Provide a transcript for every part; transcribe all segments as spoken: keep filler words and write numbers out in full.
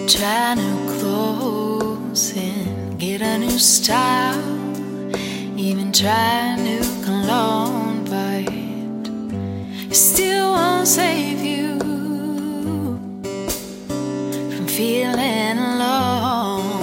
Try new clothes and get a new style. Even try a new cologne, but it still won't save you from feeling alone.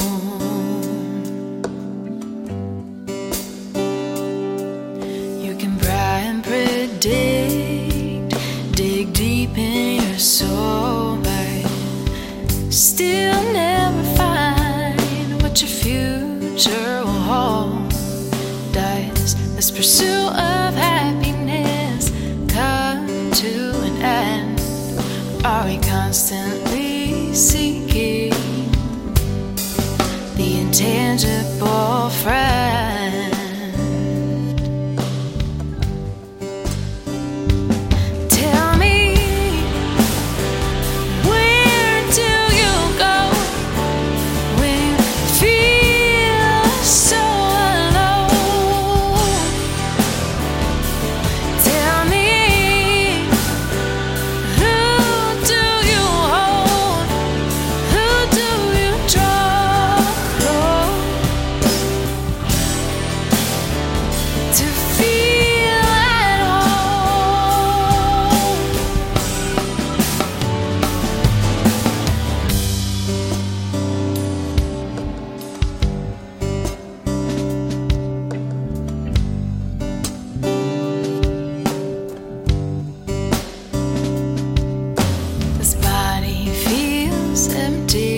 You can pry and predict, dig deep in your soul, but still never find what your future will hold. Does this pursuit of happiness come to an end? Are we constantly seeking the intangible friend? Tell me, where do you go when you feel so alone? Tell me, who do you hold? Who do you draw close to feel at home? This body feels empty.